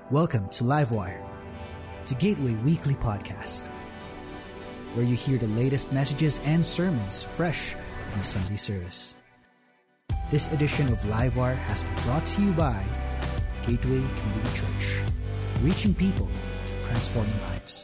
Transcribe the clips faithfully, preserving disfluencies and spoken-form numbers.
Welcome to Livewire, the Gateway Weekly Podcast, where you hear the latest messages and sermons fresh from the Sunday service. This edition of Livewire has been brought to you by Gateway Community Church, reaching people, transforming lives.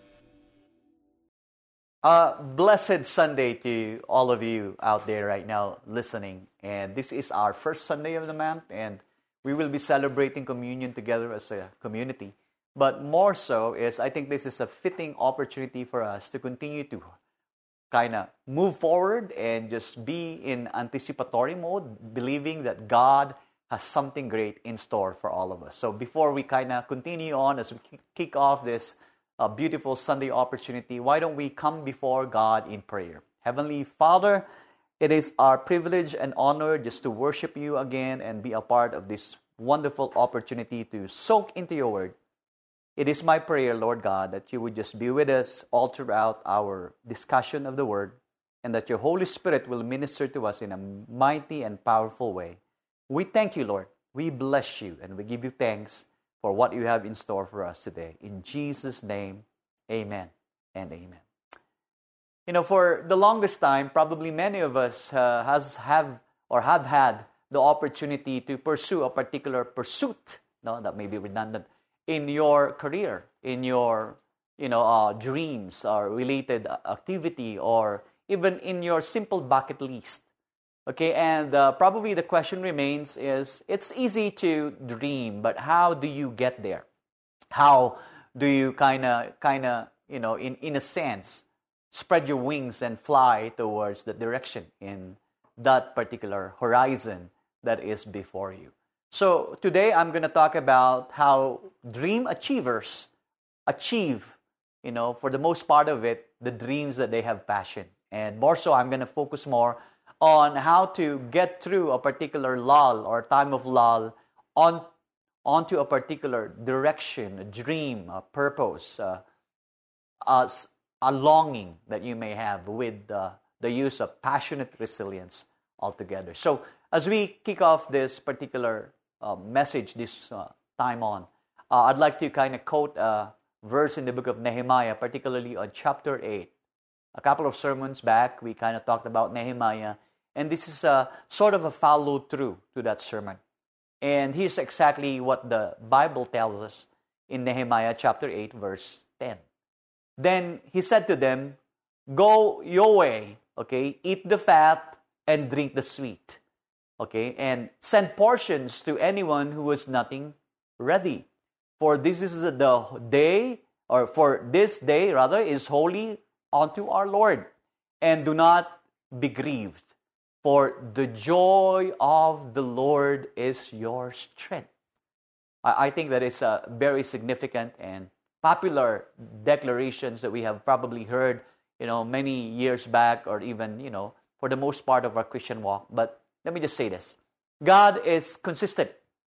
Uh, blessed Sunday to all of you out there right now listening. And this is our first Sunday of the month, and we will be celebrating communion together as a community. But more so is, I think this is a fitting opportunity for us to continue to kind of move forward and just be in anticipatory mode, believing that God has something great in store for all of us. So before we kind of continue on, as we kick off this uh, beautiful Sunday opportunity, why don't we come before God in prayer? Heavenly Father, it is our privilege and honor just to worship you again and be a part of this wonderful opportunity to soak into your word. It is my prayer, Lord God, that you would just be with us all throughout our discussion of the word, and that your Holy Spirit will minister to us in a mighty and powerful way. We thank you, Lord. We bless you, and we give you thanks for what you have in store for us today. In Jesus' name, amen and amen. You know, for the longest time, probably many of us uh, has have or have had the opportunity to pursue a particular pursuit. No, that may be redundant in your career, in your you know uh, dreams or related activity, or even in your simple bucket list. Okay, and uh, probably the question remains is: it's easy to dream, but how do you get there? How do you kind of kind of you know in in a sense spread your wings and fly towards the direction in that particular horizon that is before you? So today I'm going to talk about how dream achievers achieve, you know, for the most part of it, the dreams that they have passion. And more so, I'm going to focus more on how to get through a particular lull or time of lull on onto a particular direction, a dream, a purpose, uh, as a longing that you may have with uh, the use of passionate resilience altogether. So as we kick off this particular uh, message this uh, time on, uh, I'd like to kind of quote a verse in the book of Nehemiah, particularly on chapter eight. A couple of sermons back, we kind of talked about Nehemiah, and this is a sort of a follow-through to that sermon. And here's exactly what the Bible tells us in Nehemiah chapter eight, verse ten. Then he said to them, "Go your way, okay, eat the fat and drink the sweet, okay, and send portions to anyone who has nothing ready. For this is the day, or for this day, rather, is holy unto our Lord. And do not be grieved, for the joy of the Lord is your strength." I, I think that is a very significant and popular declarations that we have probably heard, you know, many years back, or even, you know, for the most part of our Christian walk. But let me just say this. God is consistent,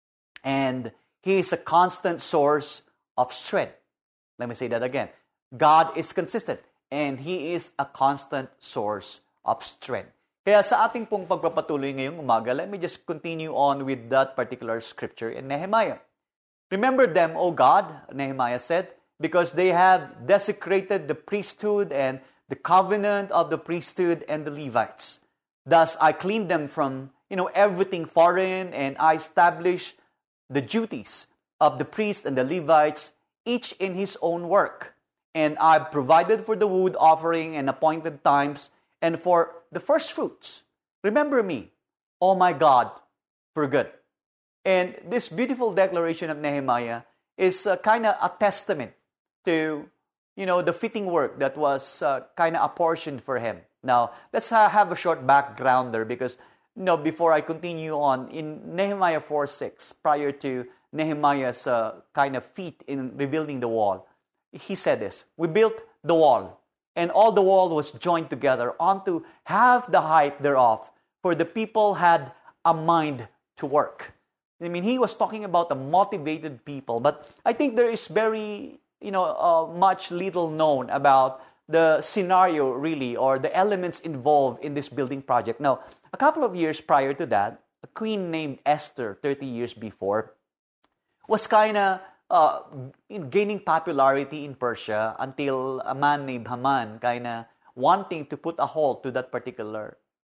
and He is a constant source of strength. Let me say that again. God is consistent, and He is a constant source of strength. Kaya sa ating pong pagpapatuloy ngayong umaga, let me just continue on with that particular scripture in Nehemiah. "Remember them, O God," Nehemiah said, "because they have desecrated the priesthood and the covenant of the priesthood and the Levites. Thus I cleaned them from, you know, everything foreign, and I established the duties of the priests and the Levites, each in his own work. And I provided for the wood offering and appointed times, and for the first fruits. Remember me, O my God, for good." And this beautiful declaration of Nehemiah is uh, kind of a testament to, you know, the fitting work that was uh, kind of apportioned for him. Now, let's ha- have a short background there, because, you know, before I continue on, in Nehemiah four six, prior to Nehemiah's uh, kind of feat in rebuilding the wall, he said this: "We built the wall, and all the wall was joined together unto half the height thereof, for the people had a mind to work." I mean, he was talking about a motivated people, but I think there is very, you know, uh, much little known about the scenario, really, or the elements involved in this building project. Now, a couple of years prior to that, a queen named Esther, thirty years before, was kind of uh, in gaining popularity in Persia until a man named Haman kind of wanting to put a halt to that particular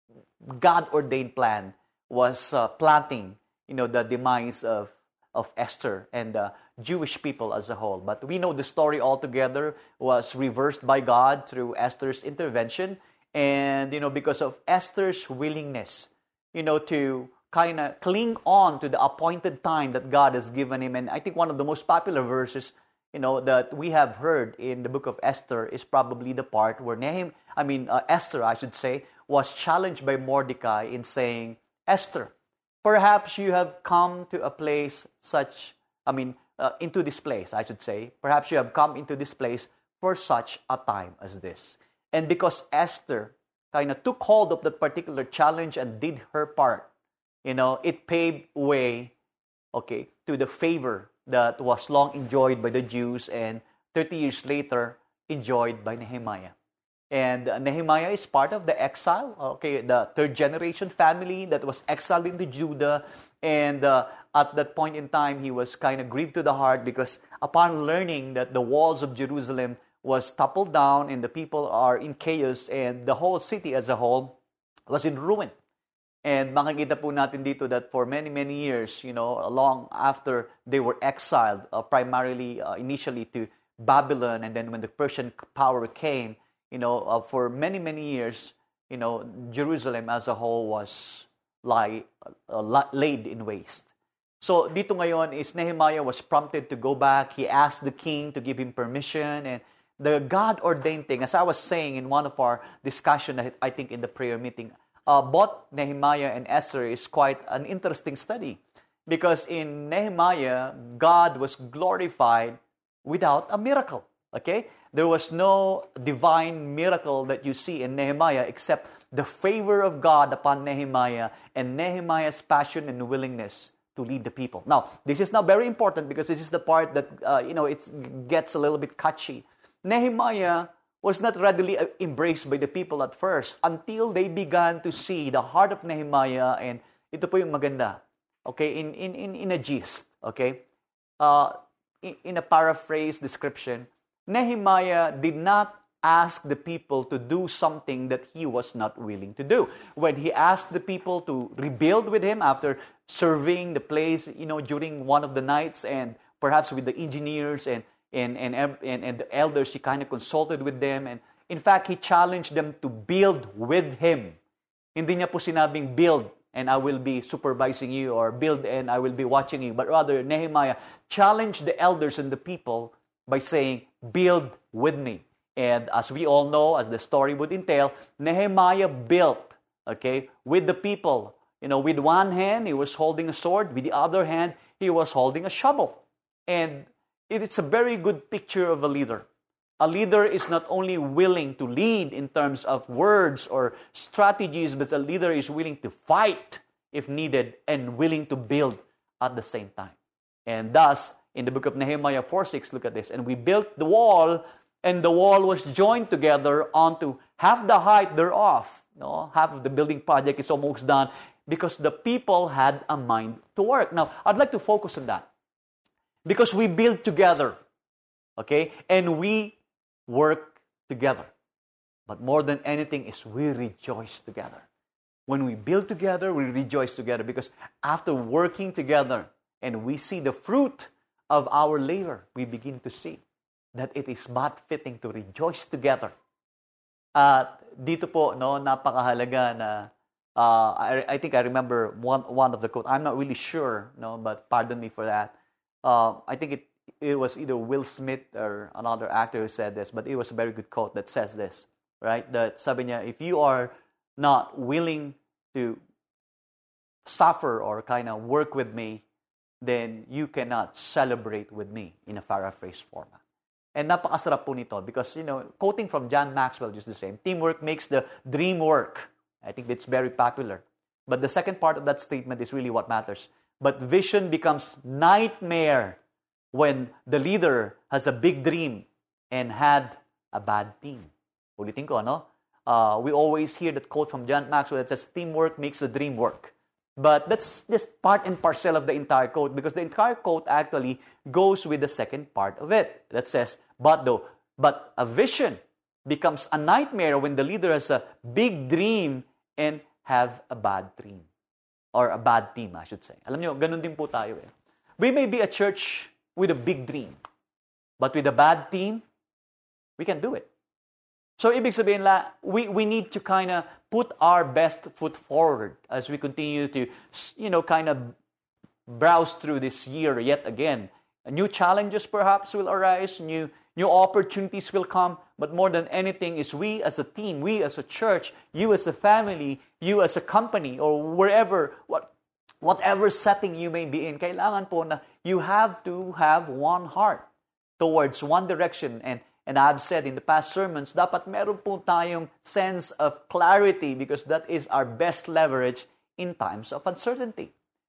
God-ordained plan was uh, planting, you know, the demise of, of Esther and the Jewish people as a whole. But we know the story altogether was reversed by God through Esther's intervention. And, you know, because of Esther's willingness, you know, to kind of cling on to the appointed time that God has given him. And I think one of the most popular verses, you know, that we have heard in the book of Esther is probably the part where Nehemiah, I mean, uh, Esther, I should say, was challenged by Mordecai in saying, Esther, perhaps you have come to a place such, I mean, uh, into this place, I should say. Perhaps you have come into this place for such a time as this. And because Esther kind of took hold of that particular challenge and did her part, you know, it paved way, okay, to the favor that was long enjoyed by the Jews and thirty years later enjoyed by Nehemiah. And uh, Nehemiah is part of the exile, okay, the third generation family that was exiled into Judah. And uh, at that point in time, he was kind of grieved to the heart because upon learning that the walls of Jerusalem was toppled down and the people are in chaos and the whole city as a whole was in ruin. And makikita po natin dito that for many, many years, you know, long after they were exiled, uh, primarily uh, initially to Babylon, and then when the Persian power came, you know, uh, for many, many years, you know, Jerusalem as a whole was lie, uh, laid in waste. So dito ngayon is Nehemiah was prompted to go back. He asked the king to give him permission, and the God-ordained thing, as I was saying in one of our discussion, I think in the prayer meeting, uh, both Nehemiah and Esther is quite an interesting study. Because in Nehemiah, God was glorified without a miracle. Okay? There was no divine miracle that you see in Nehemiah except the favor of God upon Nehemiah and Nehemiah's passion and willingness to lead the people. Now, this is now very important because this is the part that, uh, you know, it gets a little bit catchy. Nehemiah was not readily embraced by the people at first until they began to see the heart of Nehemiah, and ito po yung maganda. Okay, in in in, in a gist, okay? Uh, in, in a paraphrase description, Nehemiah did not ask the people to do something that he was not willing to do. When he asked the people to rebuild with him after surveying the place, you know, during one of the nights, and perhaps with the engineers and and and and, and the elders, he kind of consulted with them, and in fact, he challenged them to build with him. Hindi niya po sinabing build and I will be supervising you, or build and I will be watching you, but rather Nehemiah challenged the elders and the people by saying, build with me. And as we all know, as the story would entail, Nehemiah built, okay, with the people. You know, with one hand, he was holding a sword. With the other hand, he was holding a shovel. And it's a very good picture of a leader. A leader is not only willing to lead in terms of words or strategies, but a leader is willing to fight if needed and willing to build at the same time. And thus, in the book of Nehemiah four six, look at this. And we built the wall, and the wall was joined together onto half the height thereof. No, half of the building project is almost done because the people had a mind to work. Now, I'd like to focus on that. Because we build together, okay? And we work together. But more than anything is we rejoice together. When we build together, we rejoice together. Because after working together and we see the fruit of our labor, we begin to see that it is but fitting to rejoice together. At uh, dito po, no, napakahalaga na, uh, I, I think I remember one, one of the quote. I'm not really sure, no, but pardon me for that. Uh, I think it, it was either Will Smith or another actor who said this, but it was a very good quote that says this, right? That sabi niya, if you are not willing to suffer or kind of work with me, then you cannot celebrate with me, in a paraphrase format. And napakasarap po nito because, you know, quoting from John Maxwell, just the same, teamwork makes the dream work. I think that's very popular. But the second part of that statement is really what matters. But vision becomes nightmare when the leader has a big dream and had a bad team. Ulitin ko, ano? Uh, we always hear that quote from John Maxwell that says, teamwork makes the dream work. But that's just part and parcel of the entire quote, because the entire quote actually goes with the second part of it that says, but though, but a vision becomes a nightmare when the leader has a big dream and have a bad dream. Or a bad team, I should say. Alam nyo, ganun din po tayo eh. We may be a church with a big dream, but with a bad team, we can do it. So, ibig sabihin la, we, we need to kind of put our best foot forward as we continue to, you know, kind of browse through this year yet again. New challenges perhaps will arise, new, new opportunities will come, but more than anything is we as a team, we as a church, you as a family, you as a company, or wherever, what, whatever setting you may be in, kailangan po na you have to have one heart towards one direction. And And I've said in the past sermons, dapat meron po tayong sense of clarity because that is our best leverage in times of uncertainty.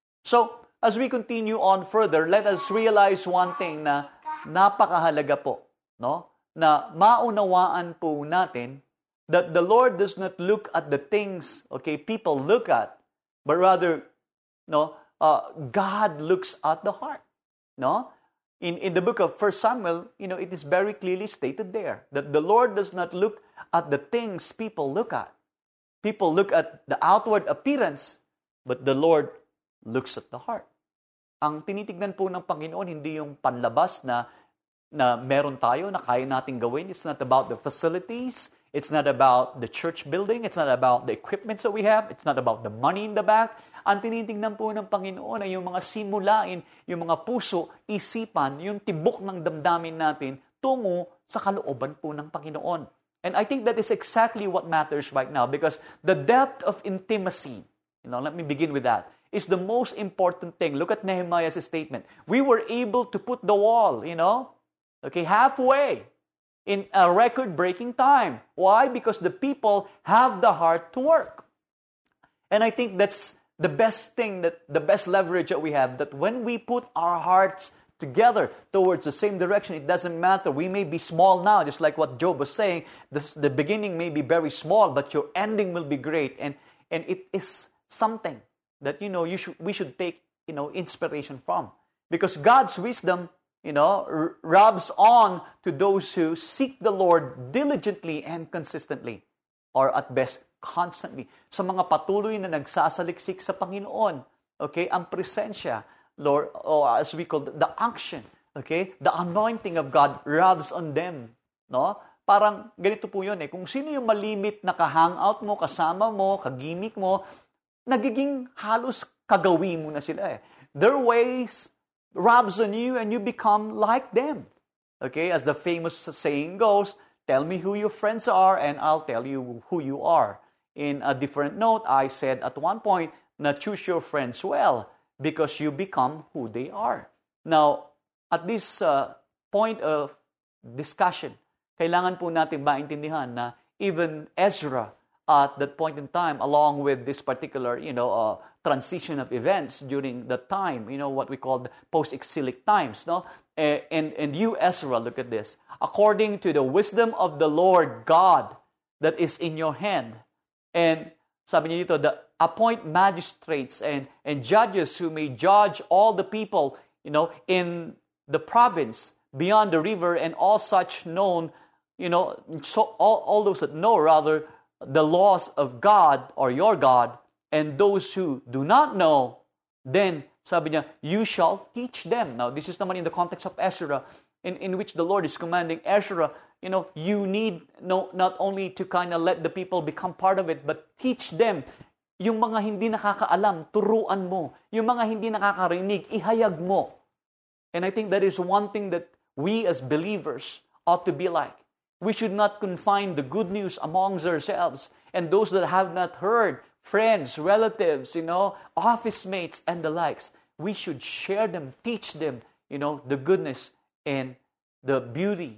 So, as we continue on further, let us realize one thing na napakahalaga po, no? Na maunawaan po natin that the Lord does not look at the things, okay, people look at, but rather, no, uh, God looks at the heart, no? In, in the book of First Samuel, you know, it is very clearly stated there that the Lord does not look at the things people look at. People look at the outward appearance, but the Lord looks at the heart. Ang tinitignan po ng Panginoon, hindi yung panlabas na, na meron tayo, na kaya nating gawin. It's not about the facilities. It's not about the church building. It's not about the equipments that we have. It's not about the money in the bank. Ang tinitingnan po ng Panginoon ay yung mga simulain, yung mga puso, isipan, yung tibok ng damdamin natin tungo sa kalooban po ng Panginoon. And I think that is exactly what matters right now because the depth of intimacy, you know, let me begin with that, is the most important thing. Look at Nehemiah's statement. We were able to put the wall, you know, okay, halfway in a record-breaking time. Why? Because the people have the heart to work. And I think that's the best thing, that the best leverage that we have, that when we put our hearts together towards the same direction, it doesn't matter. We may be small now, just like what Job was saying. This, the beginning may be very small, but your ending will be great. And and it is something that, you know, you should we should take, you know, inspiration from. Because God's wisdom, you know, r- rubs on to those who seek the Lord diligently and consistently, or at best, constantly. Sa mga patuloy na nagsasaliksik sa Panginoon, okay, ang presensya, Lord, or as we call the unction, okay, the anointing of God rubs on them, no? Parang ganito po yun eh, kung sino yung malimit na ka-hangout mo, kasama mo, kagimik mo, nagiging halos kagawi mo na sila eh. Their ways rubs on you and you become like them. Okay, as the famous saying goes, tell me who your friends are and I'll tell you who you are. In a different note, I said at one point, na choose your friends well because you become who they are. Now, at this uh, point of discussion, kailangan po natin maintindihan na even Ezra at that point in time, along with this particular, you know, uh, transition of events during the time, you know, what we call the post-exilic times, no? And, and you, Ezra, look at this. According to the wisdom of the Lord God that is in your hand, and sabi niya dito, the appoint magistrates and, and judges who may judge all the people, you know, in the province beyond the river and all such known, you know, so all, all those that know rather the laws of God or your God, and those who do not know, then sabi niya, you shall teach them. Now, this is naman in the context of Ezra, in, in which the Lord is commanding Ezra, you know, you need no, not only to kind of let the people become part of it, but teach them. Yung mga hindi nakakaalam, turuan mo. Yung mga hindi nakakarinig, ihayag mo. And I think that is one thing that we as believers ought to be like. We should not confine the good news amongst ourselves. And those that have not heard, friends, relatives, you know, office mates, and the likes, we should share them, teach them, you know, the goodness and the beauty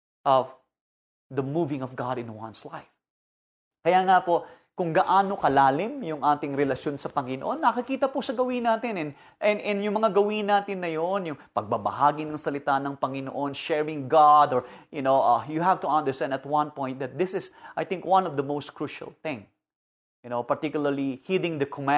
of the moving of God in one's life. Kaya nga po, kung gaano kalalim yung ating relasyon sa Panginoon, nakikita po sa gawin natin. And, and, and yung mga gawin natin na yon, yung pagbabahagi ng salita ng Panginoon, sharing God, or, you know, uh, you have to understand at one point that this is, I think, one of the most crucial thing. You know, particularly heeding the command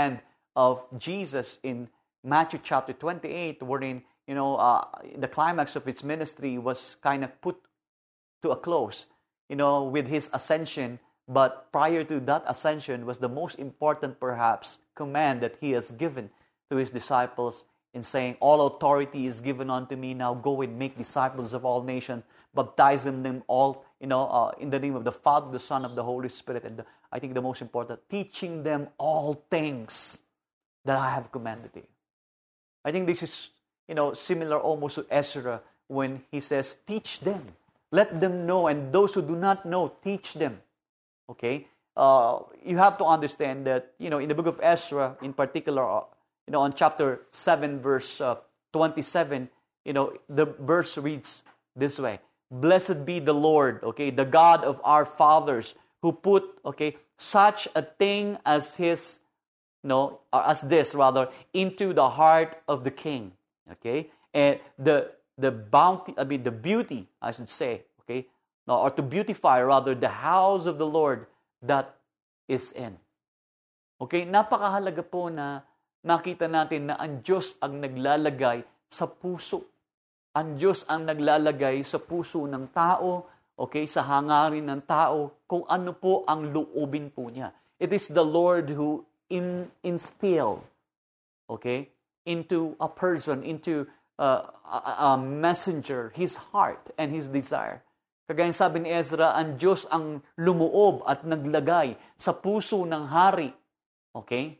of Jesus in Matthew chapter twenty-eight, wherein, you know, uh, the climax of his ministry was kind of put to a close, you know, with his ascension. But prior to that ascension was the most important, perhaps, command that he has given to his disciples in saying, all authority is given unto me. Now go and make disciples of all nations, baptizing them all, you know, uh, in the name of the Father, the Son, of the Holy Spirit. And the, I think the most important, teaching them all things that I have commanded you. I think this is, you know, similar almost to Ezra when he says, teach them. Let them know, and those who do not know, teach them. Okay? Uh, you have to understand that, you know, in the book of Ezra, in particular, uh, you know, on chapter seven, verse uh, twenty-seven, you know, the verse reads this way: Blessed be the Lord, okay, the God of our fathers, who put, okay, such a thing as his, no, or as this rather, into the heart of the king. Okay, and the the bounty, I mean the beauty, I should say, okay, no, or to beautify rather the house of the Lord that is in. Okay, napakahalaga po na makita natin na ang Diyos ang naglalagay sa puso. Ang Diyos ang naglalagay sa puso ng tao, okay, sa hangarin ng tao, kung ano po ang loobin po niya. It is the Lord who in, instill, okay, into a person, into uh, a, a messenger, his heart and his desire. Kagaya sabi ni Ezra, ang Diyos ang lumuob at naglagay sa puso ng hari. Okay?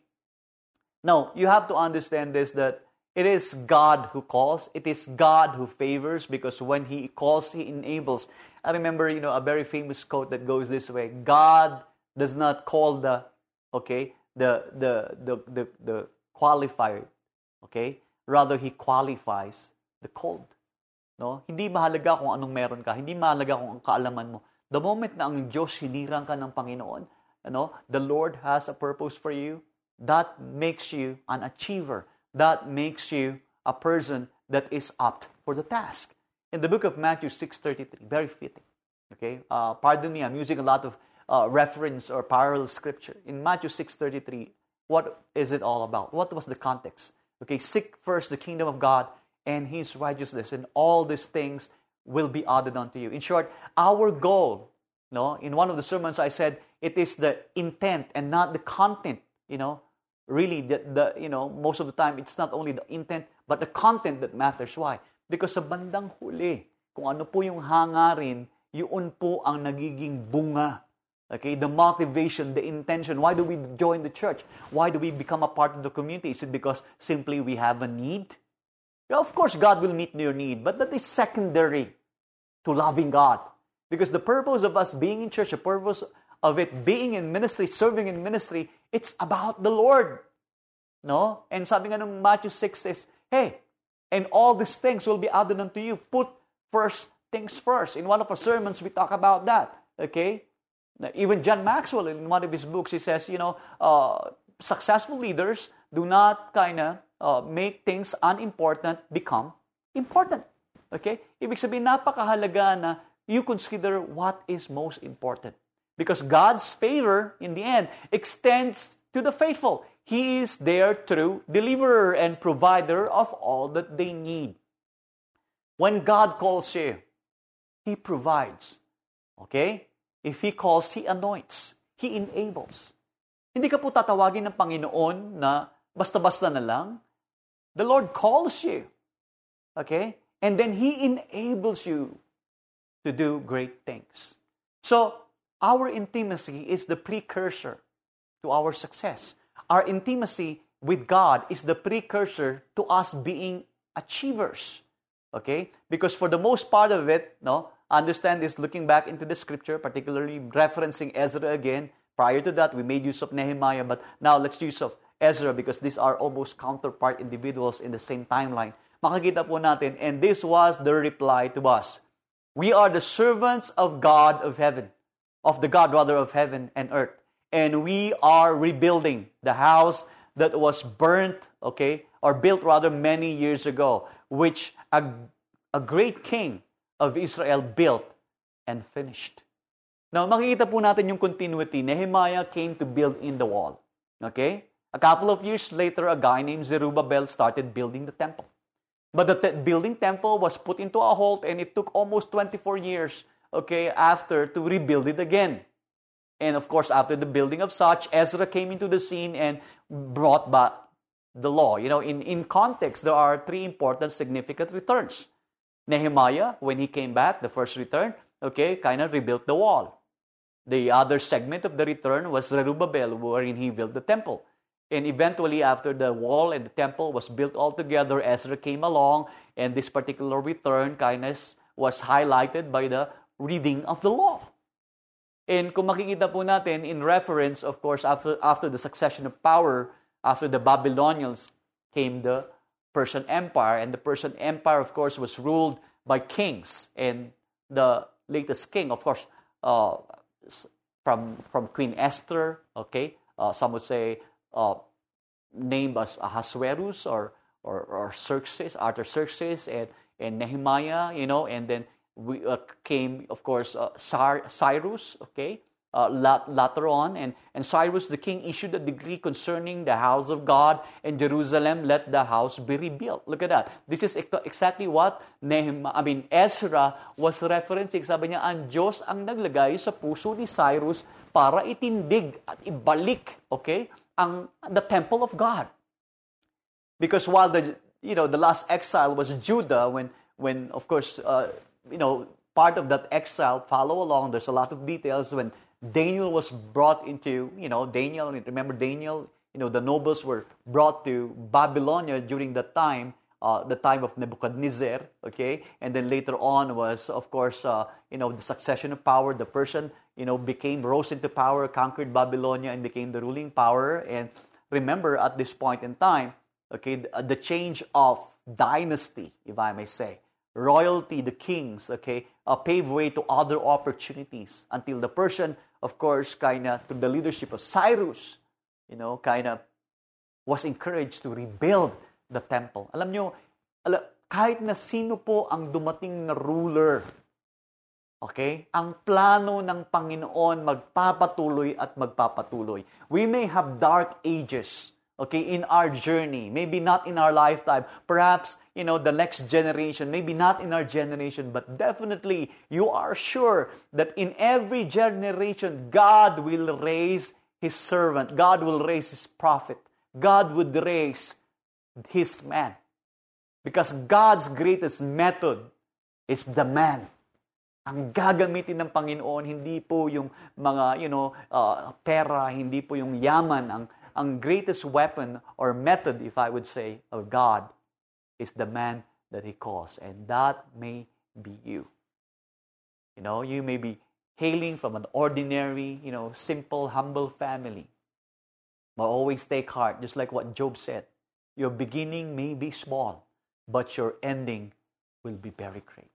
Now, you have to understand this, that it is God who calls. It is God who favors, because when He calls, He enables. I remember, you know, a very famous quote that goes this way: God does not call the, okay, the the the the, the qualified, okay? Rather, He qualifies the called. No? Hindi mahalaga kung anong meron ka. Hindi mahalaga kung ang kaalaman mo. The moment na ang Diyos hinirang ka ng Panginoon, you know, the Lord has a purpose for you, that makes you an achiever. That makes you a person that is apt for the task. In the book of Matthew six thirty-three, very fitting. Okay, uh, pardon me, I'm using a lot of uh, reference or parallel scripture. In Matthew six thirty-three, what is it all about? What was the context? Okay, seek first the kingdom of God and His righteousness, and all these things will be added unto you. In short, our goal, no, in one of the sermons I said, it is the intent and not the content, you know. Really, the, the you know, most of the time, it's not only the intent, but the content that matters. Why? Because sa bandang huli, kung ano po yung hangarin, yun po ang nagiging bunga. Okay? The motivation, the intention. Why do we join the church? Why do we become a part of the community? Is it because simply we have a need? Yeah, of course, God will meet your need, but that is secondary to loving God. Because the purpose of us being in church, the purpose of it being in ministry, serving in ministry, it's about the Lord. No? And sabi nga ng Matthew six says, hey, and all these things will be added unto you. Put first things first. In one of our sermons, we talk about that. Okay? Even John Maxwell, in one of his books, he says, you know, uh, successful leaders do not kind of uh, make things unimportant become important. Okay? Ibig sabihin, napakahalaga na you consider what is most important. Because God's favor, in the end, extends to the faithful. He is their true deliverer and provider of all that they need. When God calls you, He provides. Okay? If He calls, He anoints. He enables. Hindi ka po tatawagin ng Panginoon na basta-basta na lang. The Lord calls you. Okay? And then He enables you to do great things. So, our intimacy is the precursor to our success. Our intimacy with God is the precursor to us being achievers. Okay? Because for the most part of it, no, understand this, looking back into the scripture, particularly referencing Ezra again. Prior to that, we made use of Nehemiah, but now let's use of Ezra because these are almost counterpart individuals in the same timeline. Makikita po natin, and this was the reply to us. We are the servants of God of heaven. Of the God, rather, of heaven and earth. And we are rebuilding the house that was burnt, okay, or built rather many years ago, which a, a great king of Israel built and finished. Now, makikita po natin yung continuity. Nehemiah came to build in the wall. Okay? A couple of years later, a guy named Zerubbabel started building the temple. But the te- building temple was put into a halt, and it took almost twenty-four years, okay, after to rebuild it again. And of course, after the building of such, Ezra came into the scene and brought back the law. You know, in, in context, there are three important significant returns. Nehemiah, when he came back, the first return, okay, kind of rebuilt the wall. The other segment of the return was Zerubbabel, wherein he built the temple. And eventually, after the wall and the temple was built all together, Ezra came along, and this particular return kind of was highlighted by the reading of the law. And kung makikita po natin, in reference, of course, after, after the succession of power, after the Babylonians came the Persian Empire, and the Persian Empire, of course, was ruled by kings. And the latest king, of course, uh, from from Queen Esther, okay, uh, some would say uh, named as Ahasuerus or or, or Xerxes, Artaxerxes, and and Nehemiah, you know, and then we uh, came, of course, uh, Cyrus, okay, uh, later on, and, and Cyrus the king issued a decree concerning the house of God in Jerusalem, let the house be rebuilt. Look at that. This is exactly what Nehemiah, I mean, Ezra was referencing. Sabi niya, ang Diyos ang naglagay sa puso ni Cyrus para itindig at ibalik, okay, ang the temple of God. Because while the, you know, the last exile was Judah, when, when of course, uh, you know, part of that exile, follow along, there's a lot of details when Daniel was brought into, you know, Daniel, remember Daniel, you know, the nobles were brought to Babylonia during that time, uh, the time of Nebuchadnezzar, okay, and then later on was, of course, uh, you know, the succession of power, the Persian, you know, became, rose into power, conquered Babylonia, and became the ruling power, and remember, at this point in time, okay, the, the change of dynasty, if I may say, royalty, the kings, okay, uh, paved way to other opportunities until the Persian, of course, kind of, through the leadership of Cyrus, you know, kind of was encouraged to rebuild the temple. Alam nyo, ala, kahit na sino po ang dumating na ruler, okay, ang plano ng Panginoon magpapatuloy at magpapatuloy. We may have dark ages, okay, in our journey, maybe not in our lifetime, perhaps, you know, the next generation, maybe not in our generation, but definitely you are sure that in every generation, God will raise His servant, God will raise His prophet, God would raise His man. Because God's greatest method is the man. Ang gagamitin ng Panginoon, hindi po yung mga, you know, uh, pera, hindi po yung yaman, ang Ang greatest weapon or method, if I would say, of God is the man that He calls. And that may be you. You know, you may be hailing from an ordinary, you know, simple, humble family. But always take heart, just like what Job said. Your beginning may be small, but your ending will be very great.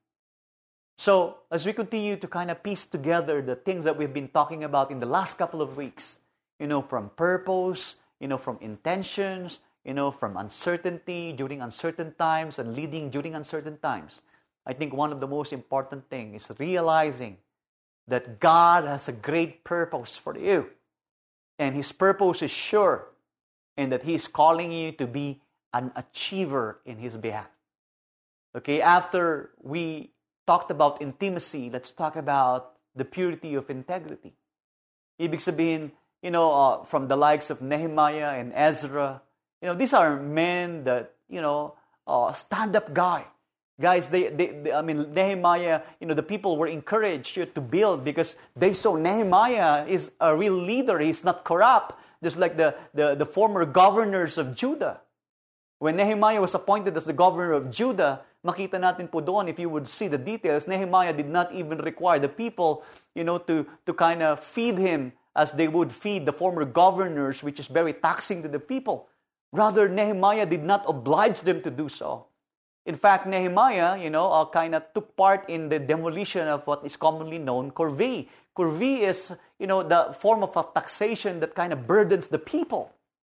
So, as we continue to kind of piece together the things that we've been talking about in the last couple of weeks, you know, from purpose, you know, from intentions, you know, from uncertainty during uncertain times and leading during uncertain times. I think one of the most important things is realizing that God has a great purpose for you. And His purpose is sure, and that He is calling you to be an achiever in His behalf. Okay, after we talked about intimacy, let's talk about the purity of integrity. Ibig sabihin, you know, uh, from the likes of Nehemiah and Ezra. You know, these are men that, you know, uh, stand-up guy. Guys, they, they, they, I mean, Nehemiah, you know, the people were encouraged to build because they saw Nehemiah is a real leader. He's not corrupt, just like the, the, the former governors of Judah. When Nehemiah was appointed as the governor of Judah, makita natin po doon, if you would see the details, Nehemiah did not even require the people, you know, to, to kind of feed him as they would feed the former governors, which is very taxing to the people. Rather, Nehemiah did not oblige them to do so. In fact, Nehemiah, you know, uh, kind of took part in the demolition of what is commonly known corvée. Corvée is, you know, the form of a taxation that kind of burdens the people.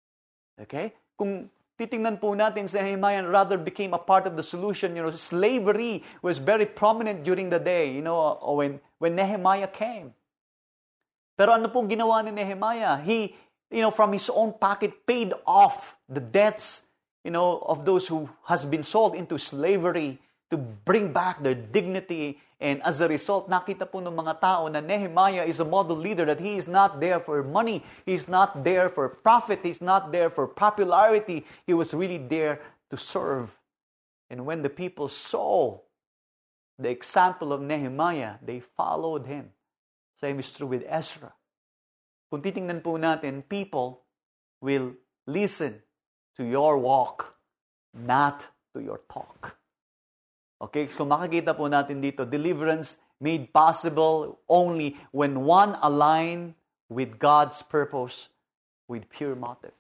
Okay? Kung titingnan po natin si Nehemiah rather became a part of the solution, you know, slavery was very prominent during the day, you know, when, when Nehemiah came. Pero ano pong ginawa ni Nehemiah? He you know, from his own pocket, paid off the debts, you know, of those who has been sold into slavery to bring back their dignity. And as a result, nakita po ng mga tao na Nehemiah is a model leader, that he is not there for money, he's not there for profit, he's not there for popularity. He was really there to serve. And when the people saw the example of Nehemiah, they followed him. Same is true with Ezra. Kung titingnan po natin, people will listen to your walk, not to your talk. Okay, so makikita po natin dito, deliverance made possible only when one aligned with God's purpose with pure motive.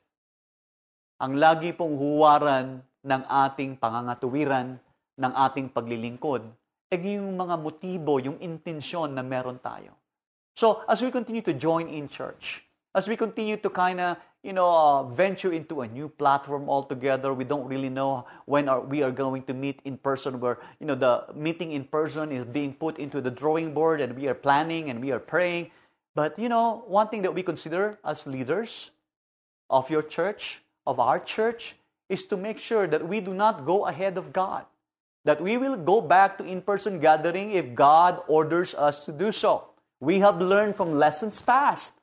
Ang lagi pong huwaran ng ating pangangatuwiran, ng ating paglilingkod, ay yung mga motibo, yung intensyon na meron tayo. So, as we continue to join in church, as we continue to kind of, you know, uh, venture into a new platform altogether, we don't really know when are, we are going to meet in person, where, you know, the meeting in person is being put into the drawing board, and we are planning and we are praying. But, you know, one thing that we consider as leaders of your church, of our church, is to make sure that we do not go ahead of God. That we will go back to in-person gathering if God orders us to do so. We have learned from lessons past,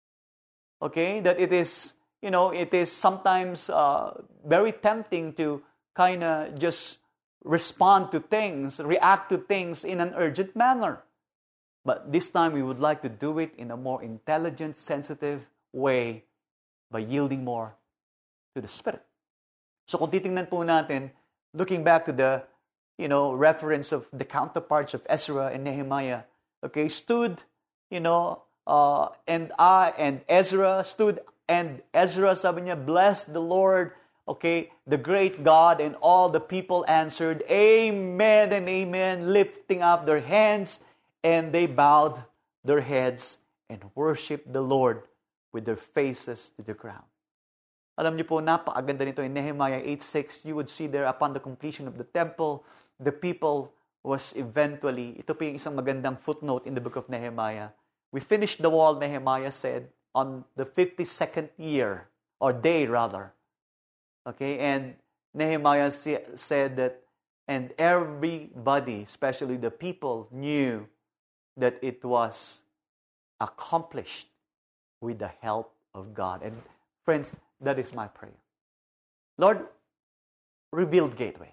okay, that it is, you know, it is sometimes uh, very tempting to kind of just respond to things, react to things in an urgent manner. But this time we would like to do it in a more intelligent, sensitive way by yielding more to the Spirit. So kung titingnan po natin, looking back to the, you know, reference of the counterparts of Ezra and Nehemiah, okay, stood, you know, uh, and I and Ezra stood, and Ezra, sabi niya, bless the Lord, okay, the great God, and all the people answered, Amen and Amen, lifting up their hands, and they bowed their heads and worshiped the Lord with their faces to the ground. Alam niyo po, napakaganda nito in Nehemiah eight six, you would see there, upon the completion of the temple, the people was eventually, ito po yung isang magandang footnote in the book of Nehemiah. We finished the wall, Nehemiah said, on the fifty-second year, or day rather. Okay, and Nehemiah said that, and everybody, especially the people, knew that it was accomplished with the help of God. And friends, that is my prayer. Lord, rebuild Gateway.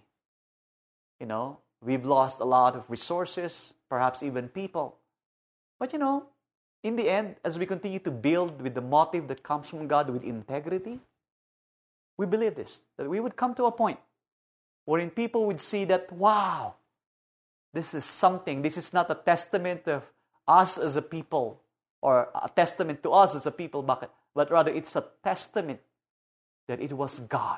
You know, we've lost a lot of resources, perhaps even people. But you know, in the end, as we continue to build with the motive that comes from God, with integrity, we believe this, that we would come to a point wherein people would see that, wow, this is something, this is not a testament of us as a people, or a testament to us as a people, but rather it's a testament that it was God,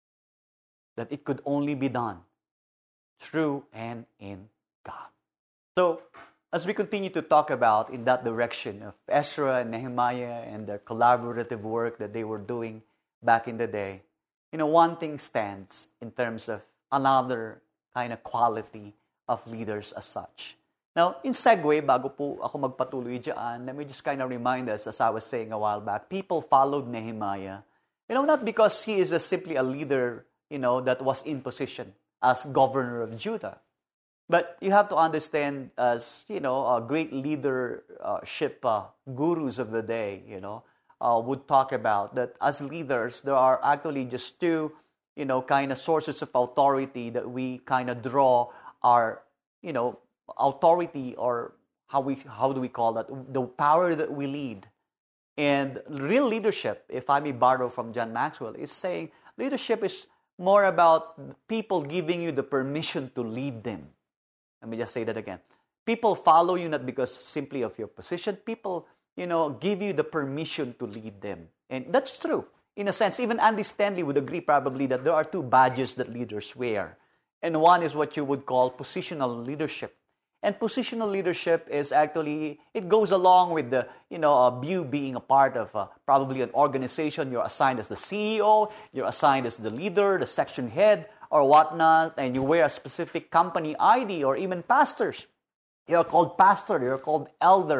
that it could only be done through and in God. So, as we continue to talk about in that direction of Ezra and Nehemiah and their collaborative work that they were doing back in the day, you know, one thing stands in terms of another kind of quality of leaders as such. Now, in segue, bago po ako magpatuloy dyan, let me just kind of remind us, as I was saying a while back, people followed Nehemiah, you know, not because he is a, simply a leader, you know, that was in position as governor of Judah. But you have to understand, as, you know, uh, great leadership uh, gurus of the day, you know, uh, would talk about that as leaders, there are actually just two, you know, kind of sources of authority that we kind of draw our, you know, authority, or how we how do we call that, the power that we lead. And real leadership, if I may borrow from John Maxwell, is saying leadership is more about people giving you the permission to lead them. Let me just say that again. People follow you not because simply of your position. People, you know, give you the permission to lead them. And that's true. In a sense, even Andy Stanley would agree probably that there are two badges that leaders wear. And one is what you would call positional leadership. And positional leadership is actually, it goes along with the, you know, uh, you being a part of uh, probably an organization. You're assigned as the C E O, you're assigned as the leader, the section head, or whatnot, and you wear a specific company I D, or even pastors. You're called pastor, you're called elder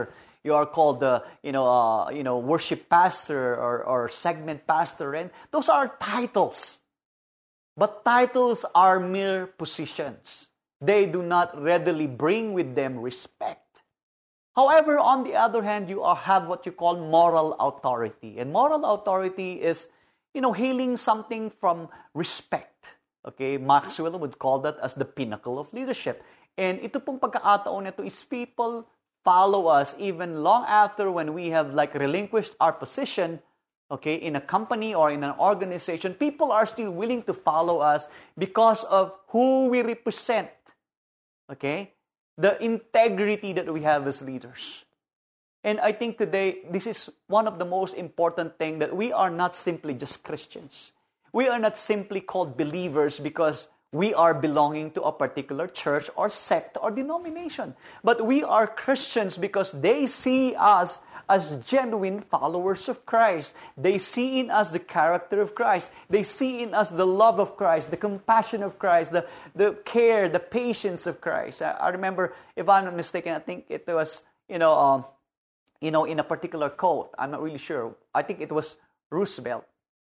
you are called the, you know, uh, you know, worship pastor or, or segment pastor, and those are titles. But titles are mere positions. They do not readily bring with them respect. However, on the other hand, you are, have what you call moral authority. And moral authority is, you know, hailing something from respect. Okay, Maxwell would call that as the pinnacle of leadership. And ito pong pagkakataon nito is people follow us even long after when we have like relinquished our position, okay, in a company or in an organization. People are still willing to follow us because of who we represent. Okay, the integrity that we have as leaders. And I think today, this is one of the most important things, that we are not simply just Christians. We are not simply called believers because we are belonging to a particular church or sect or denomination. But we are Christians because they see us as genuine followers of Christ. They see in us the character of Christ. They see in us the love of Christ, the compassion of Christ, the, the care, the patience of Christ. I, I remember, if I'm not mistaken, I think it was, you know, um, you know, in a particular quote, I'm not really sure. I think it was Roosevelt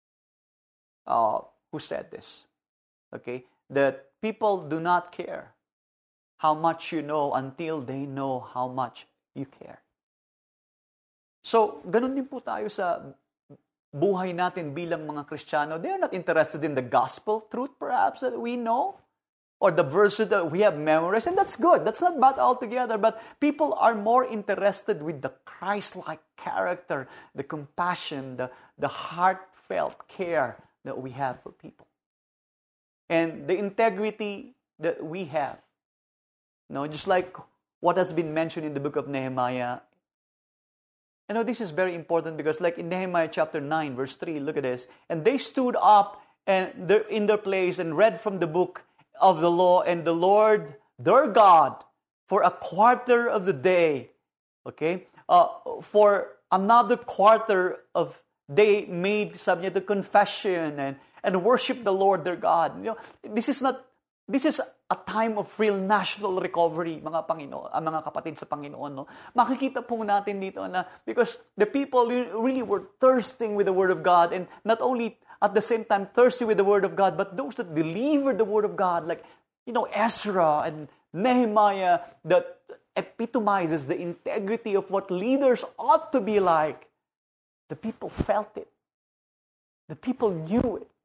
uh, who said this. Okay, that people do not care how much you know until they know how much you care. So, ganun din po tayo sa buhay natin bilang mga Kristiyano. They are not interested in the gospel truth perhaps that we know, or the verses that we have memorized, and that's good. That's not bad altogether, but people are more interested with the Christ-like character, the compassion, the, the heartfelt care that we have for people. And the integrity that we have. You know, just like what has been mentioned in the book of Nehemiah. You know, this is very important because like in Nehemiah chapter nine, verse three, look at this. And they stood up and they're in their place and read from the book of the law, and the Lord, their God, for a quarter of the day, okay, uh, for another quarter of they made subject to confession and and worship the Lord their God. You know, this is not, this is a time of real national recovery, mga Panginoon, uh, mga kapatid sa Panginoon. No? Makikita po natin dito na because the people really were thirsting with the Word of God, and not only at the same time thirsty with the Word of God, but those that delivered the Word of God, like, you know, Ezra and Nehemiah, that epitomizes the integrity of what leaders ought to be like. The people felt it. The people knew it.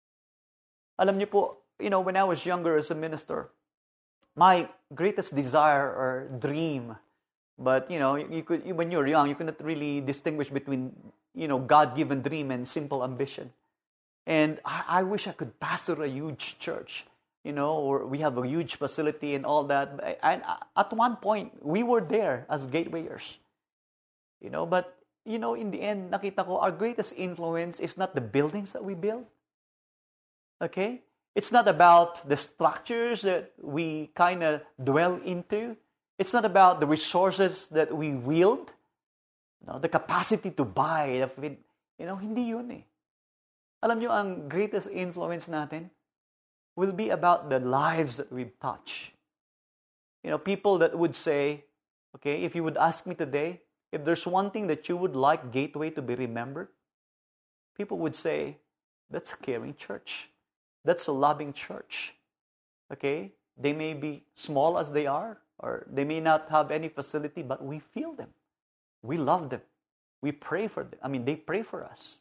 Alam niyo po, you know, when I was younger as a minister, my greatest desire or dream, but, you know, you could, when you're young, you cannot really distinguish between, you know, God-given dream and simple ambition. And I, I wish I could pastor a huge church, you know, or we have a huge facility and all that. And at one point, we were there as gatewayers, you know, but, you know, in the end, nakita ko, our greatest influence is not the buildings that we build, okay? It's not about the structures that we kind of dwell into. It's not about the resources that we wield, no, the capacity to buy, you know, hindi yun eh. Alam nyo, ang greatest influence natin will be about the lives that we touch. You know, people that would say, okay, if you would ask me today, if there's one thing that you would like Gateway to be remembered, people would say, that's a caring church. That's a loving church. Okay? They may be small as they are, or they may not have any facility, but we feel them. We love them. We pray for them. I mean, they pray for us.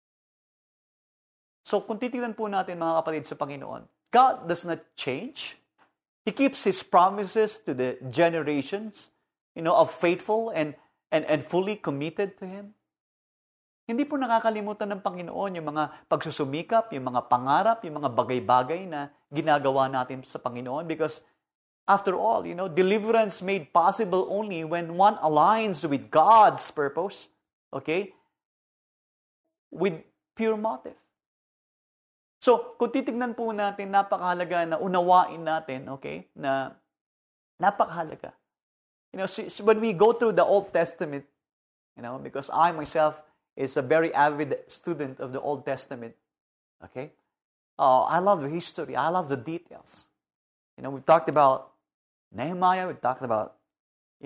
So, kung titignan po natin mga kapatid sa Panginoon, God does not change. He keeps His promises to the generations, you know, of faithful and, and, and fully committed to Him. Hindi po nakakalimutan ng Panginoon yung mga pagsusumikap, yung mga pangarap, yung mga bagay-bagay na ginagawa natin sa Panginoon because after all, you know, deliverance made possible only when one aligns with God's purpose, okay, with pure motive. So, kung titignan po natin, napakahalaga na unawain natin, okay, na napakahalaga. You know, when we go through the Old Testament, you know, because I myself is a very avid student of the Old Testament, okay, uh, I love the history, I love the details. You know, we talked about Nehemiah, we talked about, you know,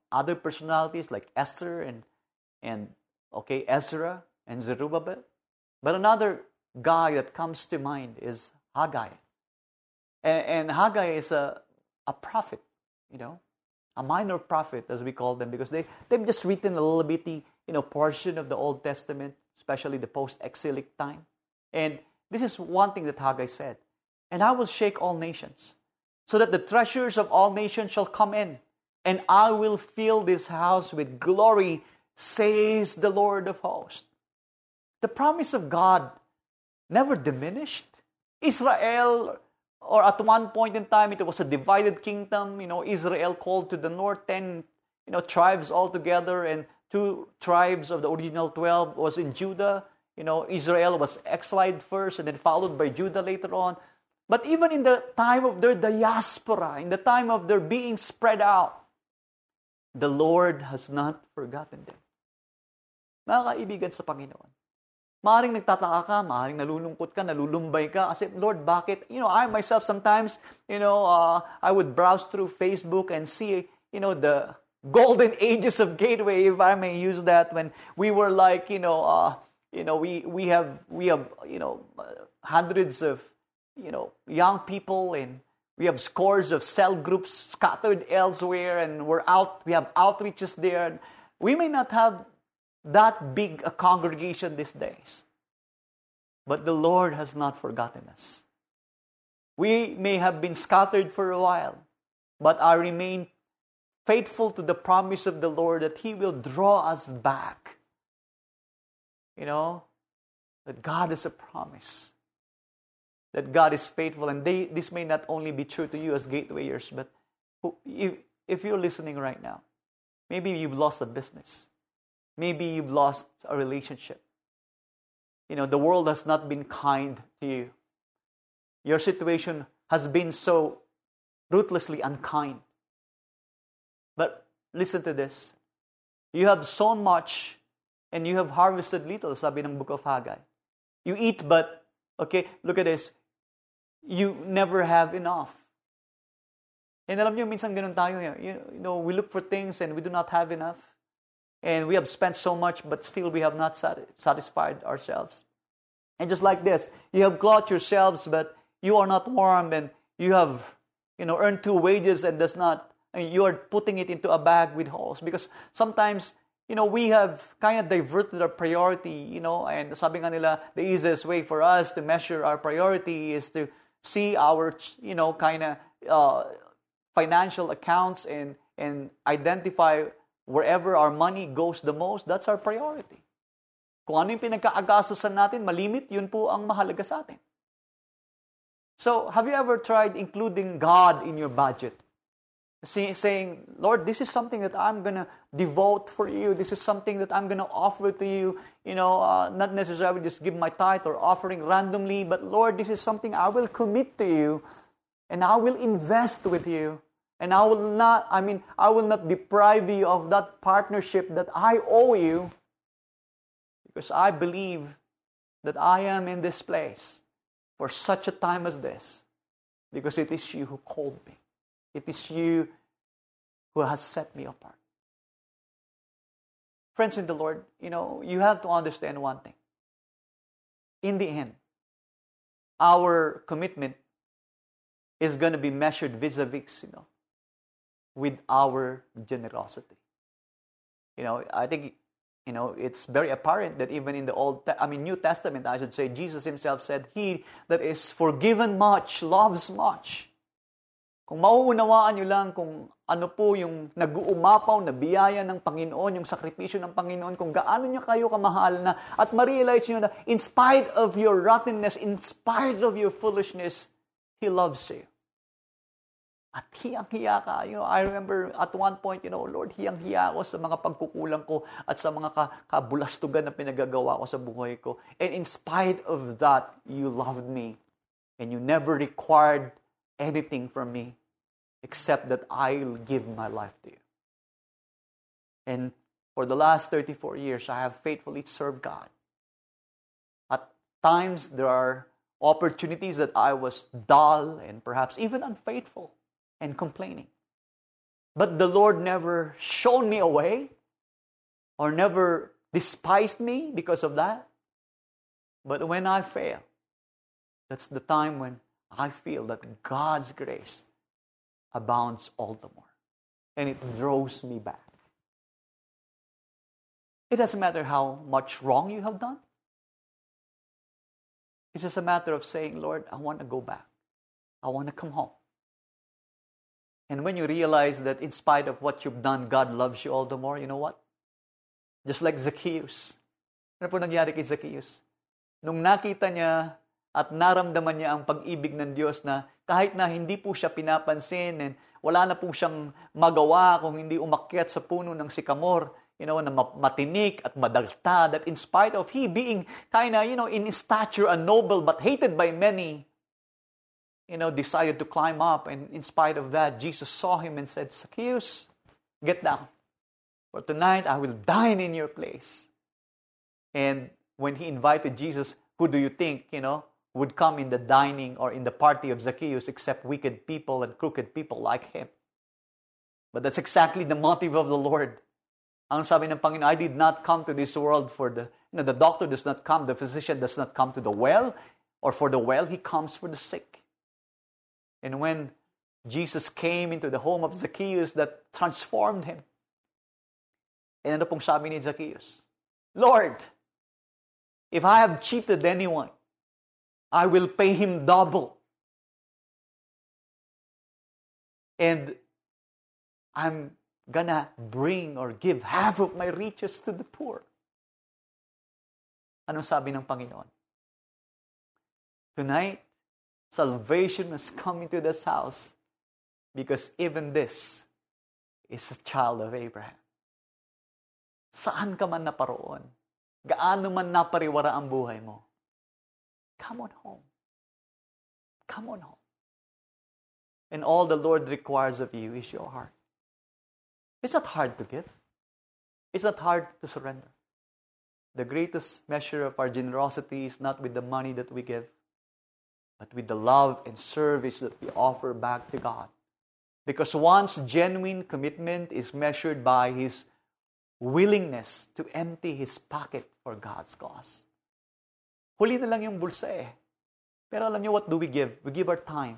other personalities like Esther and, and okay, Ezra and Zerubbabel. But another guy that comes to mind is Haggai. And, and Haggai is a, a prophet, you know, a minor prophet, as we call them, because they, they've just written a little bitty, you know, portion of the Old Testament, especially the post-exilic time. And this is one thing that Haggai said. And I will shake all nations, so that the treasures of all nations shall come in, and I will fill this house with glory, says the Lord of hosts. The promise of God never diminished. Israel, or at one point in time, it was a divided kingdom. You know, Israel called to the north ten, you know, tribes altogether, and two tribes of the original twelve was in Judah. You know, Israel was exiled first, and then followed by Judah later on. But even in the time of their diaspora, in the time of their being spread out, the Lord has not forgotten them. Mga kaibigan sa Panginoon, maaaring nagtataka ka, maaaring nalulungkot ka, nalulumbay ka, kasi, Lord, bakit? You know, I myself sometimes, you know, uh, I would browse through Facebook and see, you know, the golden ages of Gateway, if I may use that, when we were like, you know, uh, you know, we, we have, we have, you know, hundreds of, you know, young people, and we have scores of cell groups scattered elsewhere, and we're out, we have outreaches there. We may not have that big a congregation these days, but the Lord has not forgotten us. We may have been scattered for a while, but I remain faithful to the promise of the Lord that He will draw us back. You know, that God is a promise, that God is faithful. And they, this may not only be true to you as gatewayers, but who, if, if you're listening right now, maybe you've lost a business. Maybe you've lost a relationship. You know, the world has not been kind to you. Your situation has been so ruthlessly unkind. But listen to this. You have sown much and you have harvested little, sabi ng book of Haggai. You eat but, okay, look at this. You never have enough. And alam niyo, minsan ganun tayo. You know, we look for things and we do not have enough. And we have spent so much, but still we have not satisfied ourselves. And just like this, you have clothed yourselves, but you are not warm, and you have, you know, earned two wages and does not, I mean, you are putting it into a bag with holes. Because sometimes, you know, we have kind of diverted our priority, you know, and sabi nga nila, the easiest way for us to measure our priority is to see our, you know, kind of uh, financial accounts and, and identify wherever our money goes the most. That's our priority. Kung ano yung pinagkaagastusan natin, malimit, yun po ang mahalaga sa atin. So, have you ever tried including God in your budget? See, saying, Lord, this is something that I'm going to devote for you. This is something that I'm going to offer to you. You know, uh, not necessarily just give my tithe or offering randomly, but Lord, this is something I will commit to you, and I will invest with you. And I will not, I mean, I will not deprive you of that partnership that I owe you, because I believe that I am in this place for such a time as this, because it is you who called me. It is you who has set me apart. Friends in the Lord, you know, you have to understand one thing. In the end, our commitment is going to be measured vis-a-vis, you know, with our generosity. You know, I think, you know, it's very apparent that even in the Old, I mean, New Testament, I should say, Jesus Himself said, "He that is forgiven much loves much." Kung mauunawaan nyo lang kung ano po yung nag-uumapaw na biyaya ng Panginoon, yung sakripisyo ng Panginoon, kung gaano niya kayo kamahal na, at ma-realize nyo na in spite of your rottenness, in spite of your foolishness, He loves you. At hiyang-hiya ka. You know, I remember at one point, you know, Lord, hiyang-hiya ako sa mga pagkukulang ko at sa mga kabulastugan na pinagagawa ko sa buhay ko. And in spite of that, you loved me. And you never required anything from me except that I'll give my life to you. And for the last thirty-four years, I have faithfully served God. At times, there are opportunities that I was dull and perhaps even unfaithful and complaining. But the Lord never shone me away or never despised me because of that. But when I fail, that's the time when I feel that God's grace abounds all the more. And it draws me back. It doesn't matter how much wrong you have done. It's just a matter of saying, Lord, I want to go back. I want to come home. And when you realize that in spite of what you've done, God loves you all the more, you know what? Just like Zacchaeus. Ano po nangyari kay Zacchaeus? Nung nakita niya at naramdaman niya ang pag-ibig ng Diyos na kahit na hindi po siya pinapansin and wala na po siyang magawa kung hindi umakyat sa puno ng sikamor, you know, na matinik at madagta, that in spite of he being kind of, you know, in stature a noble but hated by many, you know, decided to climb up. And in spite of that, Jesus saw him and said, Zacchaeus, get down. For tonight, I will dine in your place. And when he invited Jesus, who do you think, you know, would come in the dining or in the party of Zacchaeus except wicked people and crooked people like him? But that's exactly the motive of the Lord. Ang sabi ng Panginoon, I did not come to this world for the, you know, the doctor does not come, the physician does not come to the well, or for the well, he comes for the sick. And when Jesus came into the home of Zacchaeus, that transformed him. And ano pong sabi ni Zacchaeus? Lord, if I have cheated anyone, I will pay him double. And I'm gonna bring or give half of my riches to the poor. Anong sabi ng Panginoon? Tonight, salvation has come into this house because even this is a child of Abraham. Saan ka man naparoon, gaano man napariwara ang buhay mo, come on home. Come on home. And all the Lord requires of you is your heart. It's not hard to give. It's not hard to surrender. The greatest measure of our generosity is not with the money that we give, but with the love and service that we offer back to God. Because one's genuine commitment is measured by his willingness to empty his pocket for God's cause. Huli na lang yung bulsa eh. Pero alam niyo, what do we give? We give our time.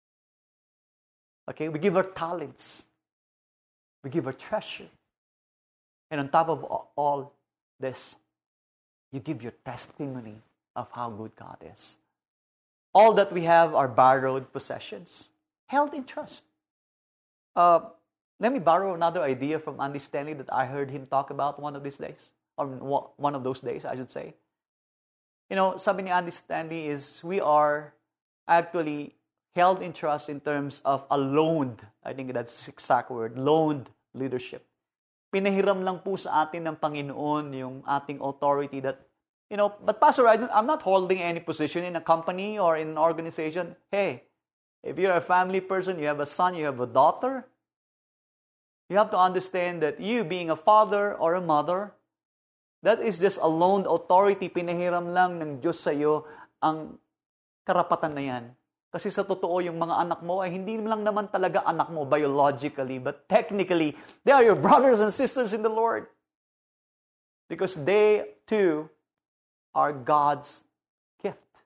Okay? We give our talents. We give our treasure. And on top of all this, you give your testimony of how good God is. All that we have are borrowed possessions, held in trust. Uh, let me borrow another idea from Andy Stanley that I heard him talk about one of these days, or one of those days, I should say. You know, sabi ni Andy Stanley is, we are actually held in trust in terms of a loaned, I think that's the exact word, loaned leadership. Pinahiram lang po sa atin ng Panginoon yung ating authority that, you know, but Pastor, I I'm not holding any position in a company or in an organization. Hey, if you're a family person, you have a son, you have a daughter, you have to understand that you being a father or a mother, that is just a loaned authority. Pinahiram lang ng Diyos sa iyo ang karapatan na yan. Kasi sa totoo, yung mga anak mo ay hindi lang naman talaga anak mo biologically, but technically, they are your brothers and sisters in the Lord. Because they, too, are God's gift.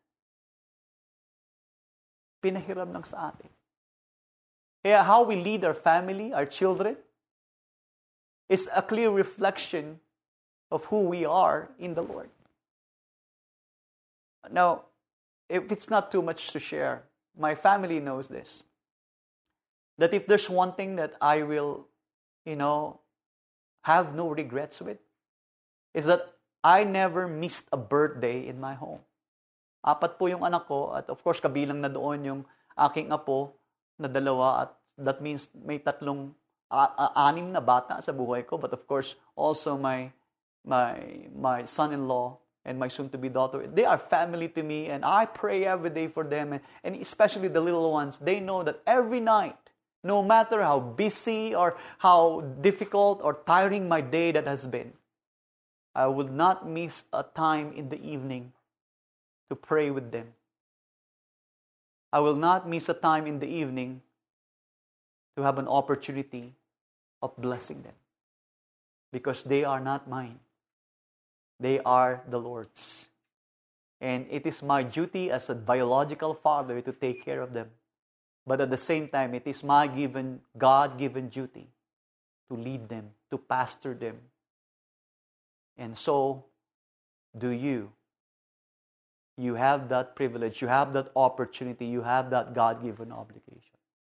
Pinahiram lang sa atin. Kaya how we lead our family, our children, is a clear reflection of who we are in the Lord. Now, if it's not too much to share, my family knows this. That if there's one thing that I will, you know, have no regrets with, is that I never missed a birthday in my home. Apat po yung anak ko, at of course, kabilang na doon yung aking apo na dalawa, at that means may tatlong, uh, uh, anim na bata sa buhay ko, but of course, also my, my, my son-in-law, and my soon-to-be daughter, they are family to me, and I pray every day for them, and, and especially the little ones. They know that every night, no matter how busy or how difficult or tiring my day that has been, I will not miss a time in the evening to pray with them. I will not miss a time in the evening to have an opportunity of blessing them. Because they are not mine. They are the Lord's. And it is my duty as a biological father to take care of them. But at the same time, it is my given, God-given duty to lead them, to pastor them. And so, do you. You have that privilege, you have that opportunity, you have that God-given obligation.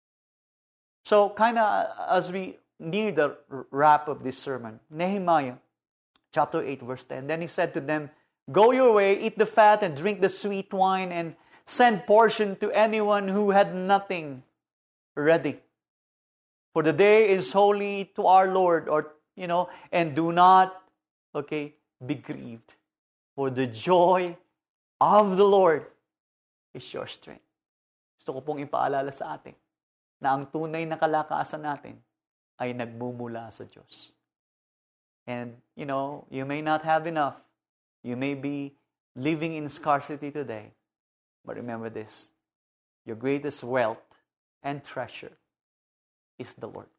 So, kind of as we near the wrap of this sermon, Nehemiah chapter eight, verse ten, then he said to them, "Go your way, eat the fat and drink the sweet wine, and send portion to anyone who had nothing ready. For the day is holy to our Lord," or, you know, "and do not, okay, be grieved. For the joy of the Lord is your strength." Gusto ko pong ipaalala sa atin na ang tunay na kalakasan natin ay nagmumula sa Diyos. And, you know, you may not have enough. You may be living in scarcity today. But remember this, your greatest wealth and treasure is the Lord.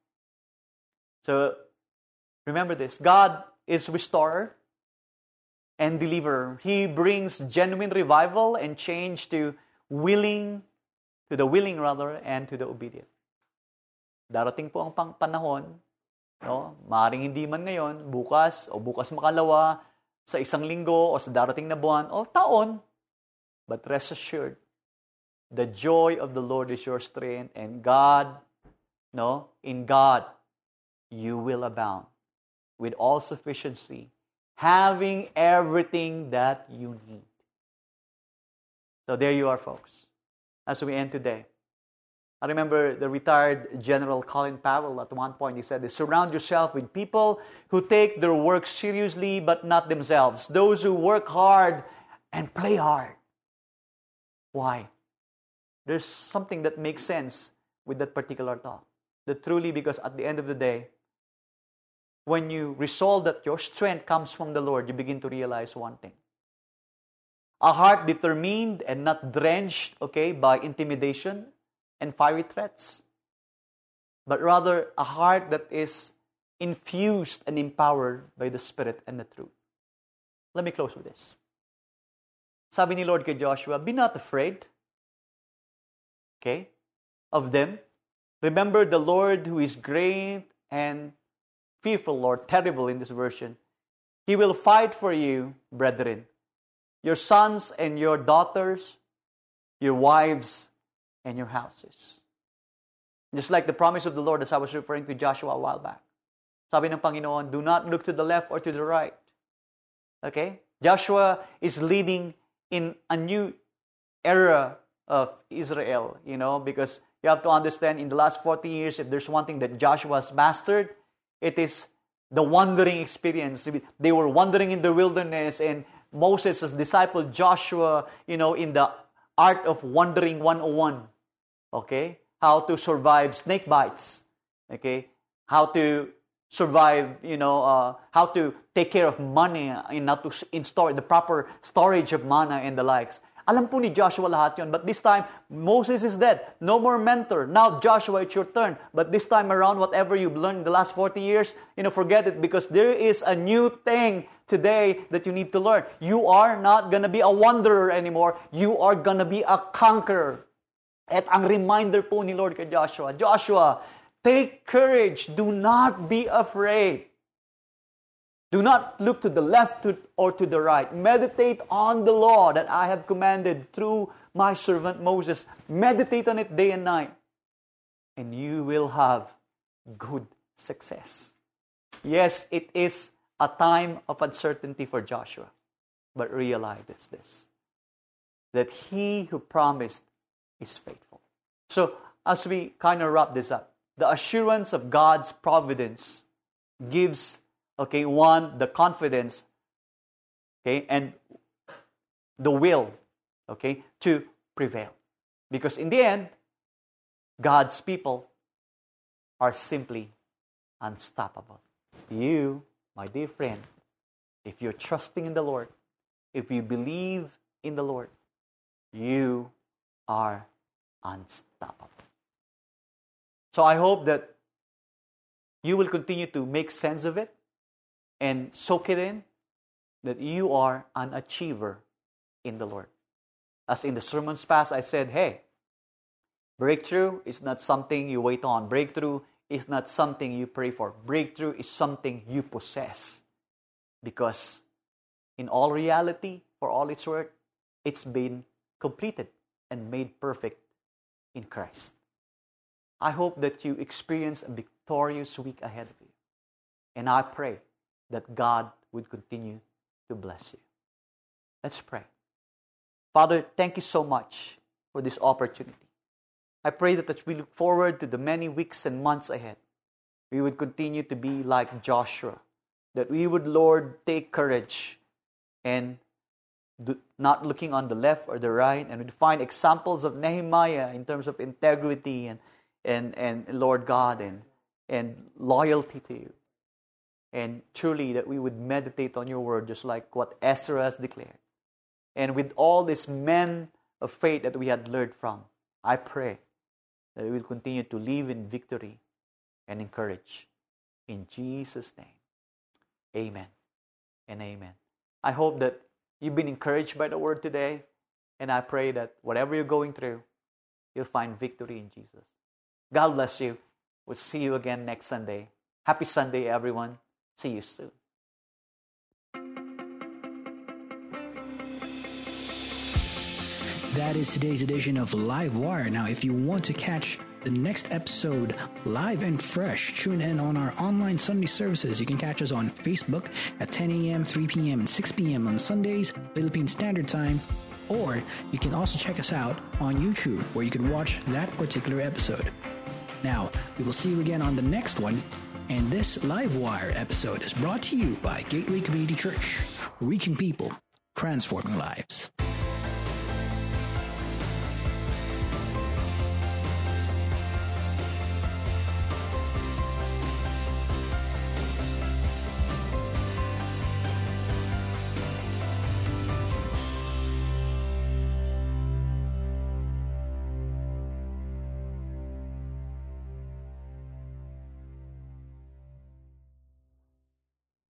So, remember this, God is restorer and deliverer. He brings genuine revival and change to willing, to the willing rather, and to the obedient. Darating po ang pang- panahon, no? Maaring hindi man ngayon, bukas, o bukas makalawa, sa isang linggo, o sa darating na buwan, o taon, but rest assured, the joy of the Lord is your strength, and God, no, in God, you will abound with all sufficiency, having everything that you need. So there you are, folks. As we end today, I remember the retired General Colin Powell at one point, he said, "Surround yourself with people who take their work seriously but not themselves. Those who work hard and play hard." Why? There's something that makes sense with that particular thought. That truly, because at the end of the day, when you resolve that your strength comes from the Lord, you begin to realize one thing. A heart determined and not drenched, okay, by intimidation and fiery threats, but rather a heart that is infused and empowered by the Spirit and the truth. Let me close with this. Sabi ni Lord kay Joshua, "Be not afraid, okay, of them. Remember the Lord who is great and fearful, Lord, terrible in this version. He will fight for you, brethren, your sons and your daughters, your wives, and your houses." Just like the promise of the Lord, as I was referring to Joshua a while back. Sabi ng Panginoon, do not look to the left or to the right. Okay? Joshua is leading in a new era of Israel, you know, because you have to understand, in the last forty years, if there's one thing that Joshua has mastered, it is the wandering experience. They were wandering in the wilderness, and Moses has discipled Joshua, you know, in the art of wandering one oh one. Okay? How to survive snake bites. Okay? How to survive, you know, uh, how to take care of money and how to install the proper storage of manna and the likes. Alam po ni Joshua lahat yun. But this time, Moses is dead. No more mentor. Now, Joshua, it's your turn. But this time around, whatever you've learned in the last forty years, you know, forget it, because there is a new thing today that you need to learn. You are not gonna be a wanderer anymore. You are gonna be a conqueror. At ang reminder po ni Lord kay Joshua, Joshua, take courage. Do not be afraid. Do not look to the left or to the right. Meditate on the law that I have commanded through my servant Moses. Meditate on it day and night, and you will have good success. Yes, it is a time of uncertainty for Joshua, but realize this, that he who promised is faithful. So, as we kind of wrap this up, the assurance of God's providence gives, okay, one, the confidence, okay, and the will, okay, to prevail. Because in the end, God's people are simply unstoppable. You, my dear friend, if you're trusting in the Lord, if you believe in the Lord, you are unstoppable. So I hope that you will continue to make sense of it and soak it in, that you are an achiever in the Lord. As in the sermons past, I said, hey, breakthrough is not something you wait on. Breakthrough is not something you pray for. Breakthrough is something you possess. Because in all reality, for all its worth, it's been completed and made perfect in Christ. I hope that you experience a victorious week ahead of you. And I pray that God would continue to bless you. Let's pray. Father, thank you so much for this opportunity. I pray that as we look forward to the many weeks and months ahead, we would continue to be like Joshua, that we would, Lord, take courage and do, not looking on the left or the right, and we'd find examples of Nehemiah in terms of integrity and, and, and Lord God, and, and loyalty to you. And truly that we would meditate on your word just like what Ezra has declared. And with all these men of faith that we had learned from, I pray that we will continue to live in victory and in courage. In Jesus' name, amen and amen. I hope that you've been encouraged by the word today, and I pray that whatever you're going through, you'll find victory in Jesus. God bless you. We'll see you again next Sunday. Happy Sunday, everyone. See you soon. That is today's edition of Live Wire. Now, if you want to catch the next episode live and fresh, tune in on our online Sunday services. You can catch us on Facebook at ten a.m., three p.m., and six p.m. on Sundays, Philippine Standard Time. Or you can also check us out on YouTube, where you can watch that particular episode. Now, we will see you again on the next one. And this Live Wire episode is brought to you by Gateway Community Church, reaching people, transforming lives.